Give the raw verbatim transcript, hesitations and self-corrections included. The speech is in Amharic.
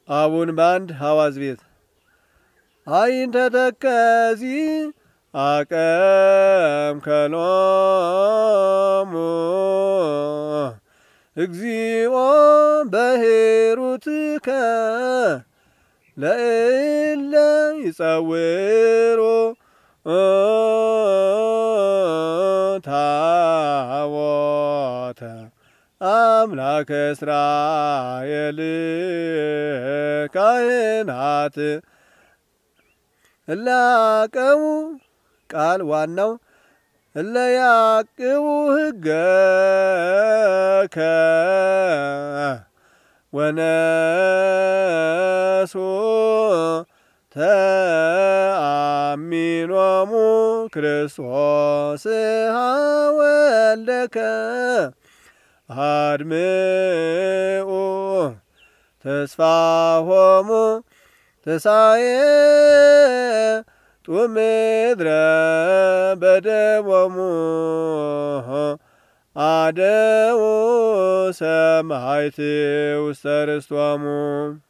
አቡን ባንድ ሐዋዝ ቤት አይን ተተከዚ አቀም ከሎሙ እግዚኦ በሄሩትከ ለእለ ይጸውሩ ታቦተ አምላከ እስራኤል ካህናት እላቀሙ ቃል ዋናው እለ ያቅቡ ሕገከ ወነሱ ተአሚኖሙ ክርስቶስ ወልደከ አድምኡ ተስፋሆሙ ተሳዬ ጡምድረ በደቦሙ አደው ሰማዕት ውስተ ርስቶሙ